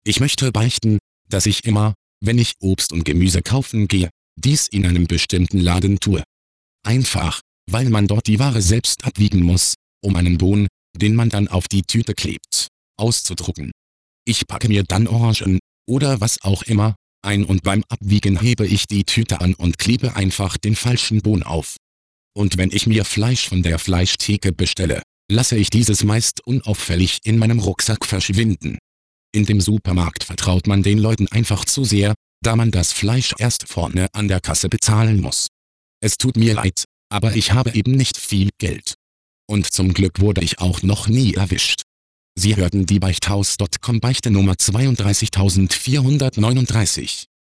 Ich möchte beichten, dass ich immer, wenn ich Obst und Gemüse kaufen gehe, dies in einem bestimmten Laden tue. Einfach, weil man dort die Ware selbst abwiegen muss, um einen Bon, den man dann auf die Tüte klebt, auszudrucken. Ich packe mir dann Orangen, oder was auch immer, ein und beim Abwiegen hebe ich die Tüte an und klebe einfach den falschen Bon auf. Und wenn ich mir Fleisch von der Fleischtheke bestelle, lasse ich dieses meist unauffällig in meinem Rucksack verschwinden. In dem Supermarkt vertraut man den Leuten einfach zu sehr, da man das Fleisch erst vorne an der Kasse bezahlen muss. Es tut mir leid, aber ich habe eben nicht viel Geld. Und zum Glück wurde ich auch noch nie erwischt. Sie hörten die Beichthaus.com Beichte Nummer 32439.